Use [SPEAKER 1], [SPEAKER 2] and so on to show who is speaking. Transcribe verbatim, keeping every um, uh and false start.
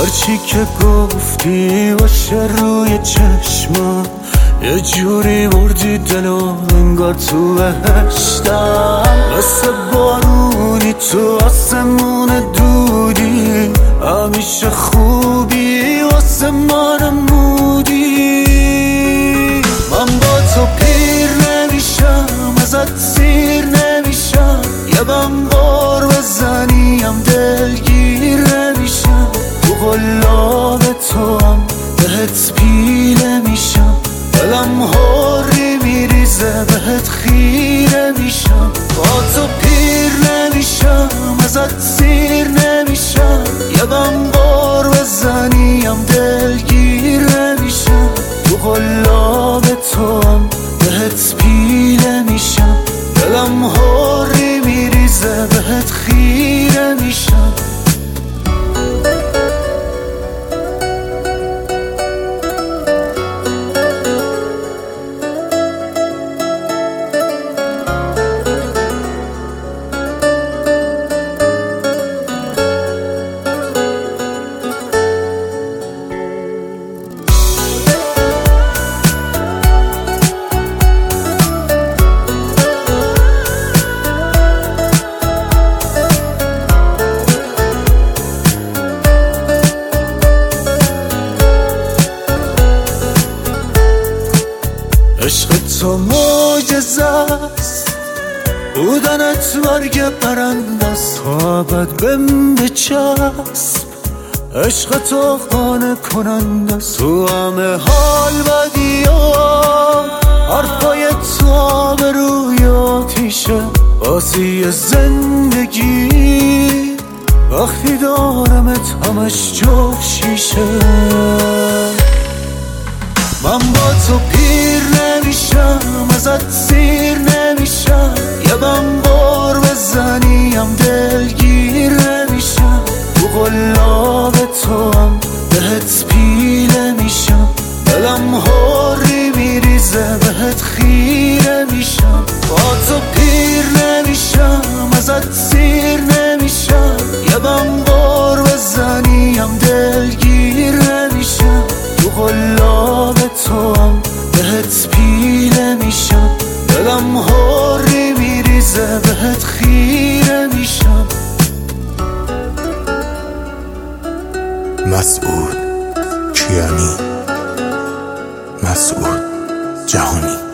[SPEAKER 1] هرچی که گفتی باشه روی چشمم، یه جوری بردی دلو انگار تو بهشتم. مثل بارونی تو آسمون دودی، همیشه خوبی واسه من مودی. من با تو پیر نمیشم، ازت سیر نمیشم، یه بم بار بزنیم دلگیر نمیشم. تو قلاب تو هم بهت پیله میشم، دلم هوری میریزه بهت خیره میشم. با تو پیر نمیشم، ازت سیر نمیشم، یه بم بار بزنیم دلگیر نمیشم. تو قلاب تو هم بهت پیله میشم، دلم هوری میریزه بهت خیره میشم. عشق تو معجزه است، بودنت مرگ پرنده است، تا ابد بهم بچسب. عشق تو خانه کننده است، تو همه حال بدی ها، حرفای تو آبروی آتیشه بازی زندگی. وقتی دارمت همش جفت شیشه. من با تو پیر نمیشم، ازت سیر نمیشم، یه بم بار بزنیم دلگیر نمیشم. تو قلاب تو هم بهت پیله میشم، دلم هوری میریزه بهت خیره میشم. با تو پیر نمیشم، ازت سیر نمیشم، یه بم بار بزنیم دلگیر نمیشم. تو قلاب تو هم بهت پیله میشم، دلم هوری میریزه بهت خیره میشم.
[SPEAKER 2] مسعود کیانی، مسعود جهانی.